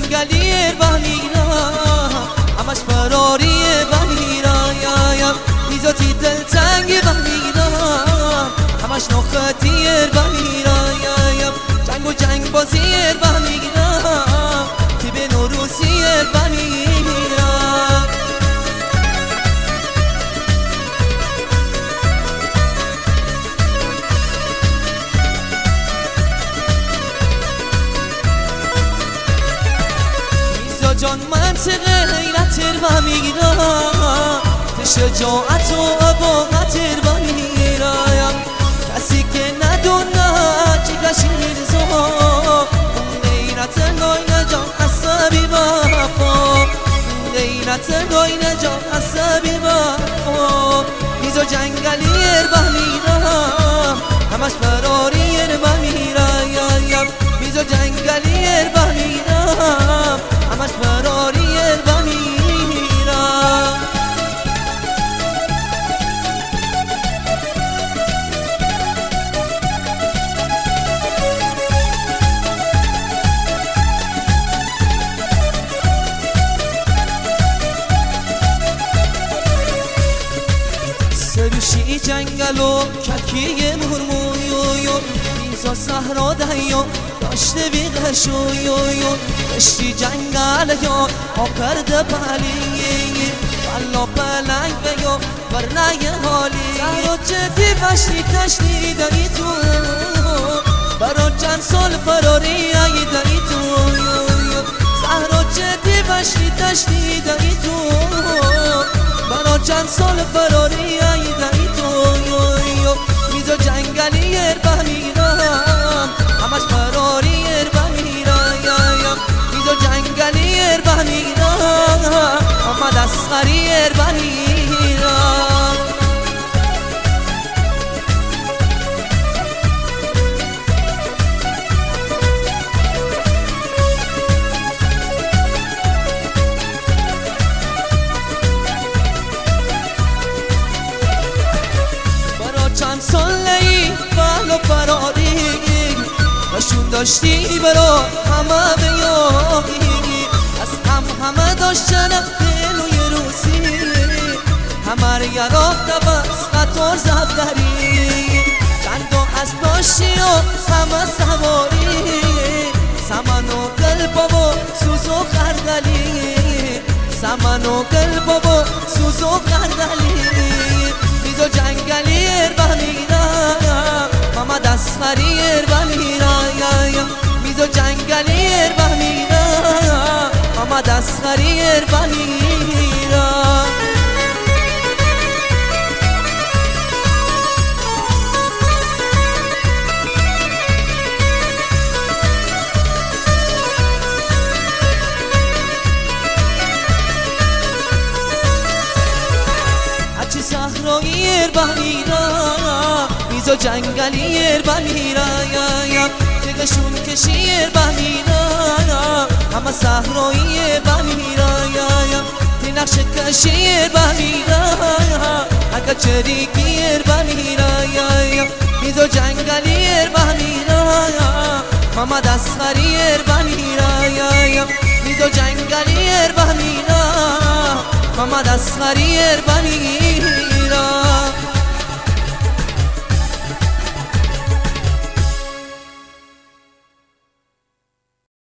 جنگلی بمیرا همش فراری بمیرا یا میزاتی دلتنگ بمیرا همش نخطی بمیرا یا جنگ و جنگ بازی بمیرا که به نوروزی بمیرا جان منطق غیرت و میگیرم که شجاعت و عباقت و میگیرم کسی که ندونه چی میرزا غیرت ناینه جان عصبی وفا غیرت ناینه جان عصبی وفا میزا جنگلی بمیرم همش فراری بمیرم میزا جنگلی بمیرم همش فراری بمیرم سروشی جنگل و ککی مرمویو میزا صحرا دهیا داشته بیغشویو اشتی جنگل یا آکرده پلی بلا پلنگ بیا برنه حالی زهرا جدی بشتی تشتی دایی تو برا چند سال فراری ای دایی تو زهرا جدی بشتی تشتی دایی تو برا چند سال فراری ای دایی تو میزا جنگلی بمیرم همش فراری بمیرم میزا جنگلی بمیرم آمد اسخری بمیرم برا چند سالی بل و فراری نشون داشتی برا همه بیایی از همه داشتن دل و یه روزی همه یرا دبست قطار زبدری چند و از داشتی و همه سواری سمن و دل بابا سوز و خردلی سمن و دل بابا سوز و خردلی میزا جنگلی بمیرم محمد اسخری بمیرم میزا جنگلی بمیرم محمد اسخری بمیرم هرچی صحرایی بمیرم میزا جنگلی بمیرم جگشون کشیر بمیرم همه صحرایی بمیرم تی نقش کشیر بمیرم اگه چریکیر بمیرم میزا جنگلی بمیرم محمد اسخری بمیرم میزا جنگلی بمیرم محمد اسخری بمیرم